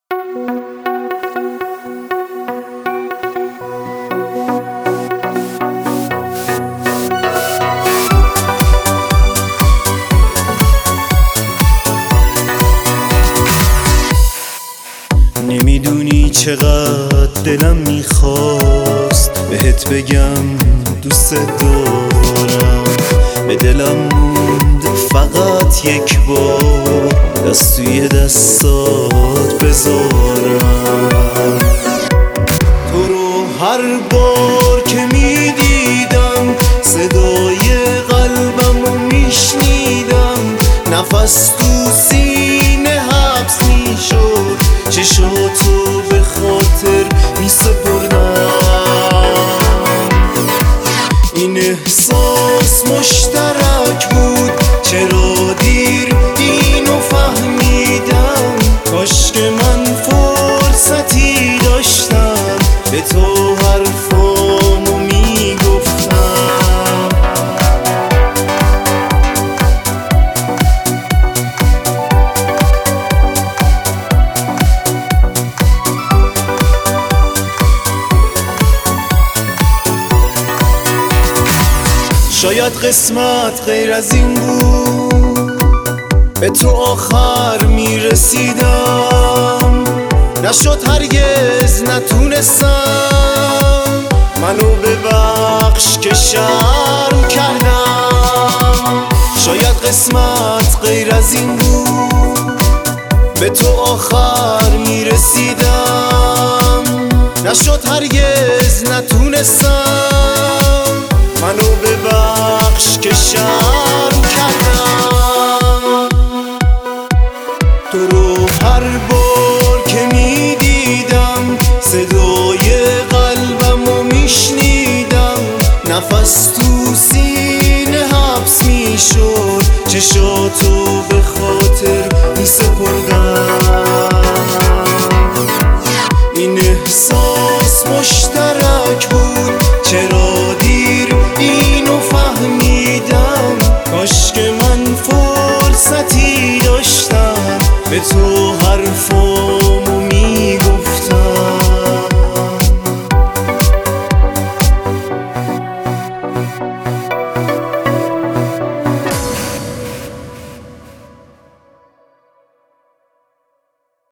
نمیدونی چقدر دلم میخواست بهت بگم دوست دارم، به دلم موند فقط یک بار دست توی دستات بذارم. تو رو هر بار که میدیدم صدای قلبمو میشنیدم، نفس تو سینه حبس میشد، چشاتو به خاطر میسپردم. این احساس مشترک بود، چرا دیر اینو فهمیدم؟ کاش که من فرصتی داشتم به تو حرفامو میگفتم. شاید قسمت غیر از این بود، به تو آخر میرسیدم، نشد هرگز نتونستم، منو ببخش که شرم کردم. شاید قسمت غیر از این بود، به تو آخر میرسیدم، نشد هرگز نتونستم، منو ببخش که شرم کردم. تو رو هر بار که میدیدم صدای قلبمو میشنیدم، نفس تو سینه حبس میشد، چشاتو به